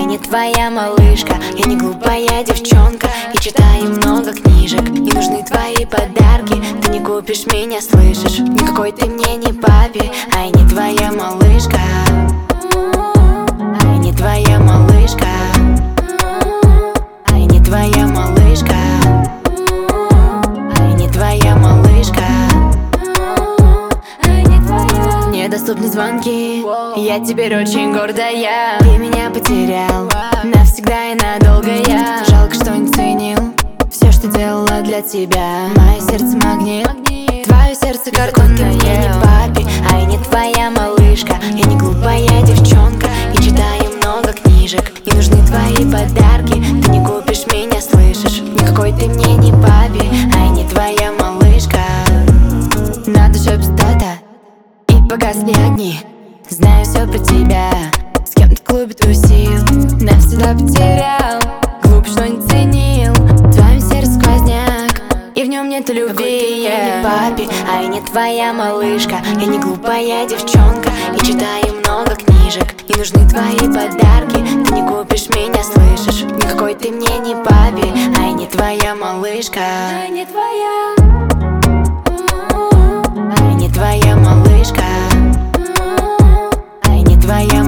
не твоя малышка. Я не глупая девчонка и читаю много книжек. Не нужны твои подарки, ты не купишь меня, слышишь? Никакой ты мне не папе, а я не твоя малышка. А я не твоя малышка. А я не твоя малышка. А я не твоя малышка. Недоступны звонки, я теперь очень гордая. Ты меня потерял навсегда и надолго. Я жалко, что не ценил все, что делала для тебя. Мое сердце магнит, твое сердце картонное. Ты мне не папе, а я не твоя малышка. Я не глупая девчонка и читаю много книжек. Не нужны твои подарки, ты не купишь меня, слышишь? Никакой ты мне не папе, а я не твоя малышка. На душе пустота, погасли огни, знаю все про тебя. С кем-то в клубе тусил, навсегда потерял. Глупо, что не ценил, в твоем сердце сквозняк, и в нем нет любви. Я не папе, а я не твоя малышка. Я не глупая девчонка и читаю много книжек. Не нужны твои подарки, ты не купишь меня, слышишь? Никакой ты мне не папе, а я не твоя малышка. А я не твоя. А я не твоя малышка. А я не твоя малышка.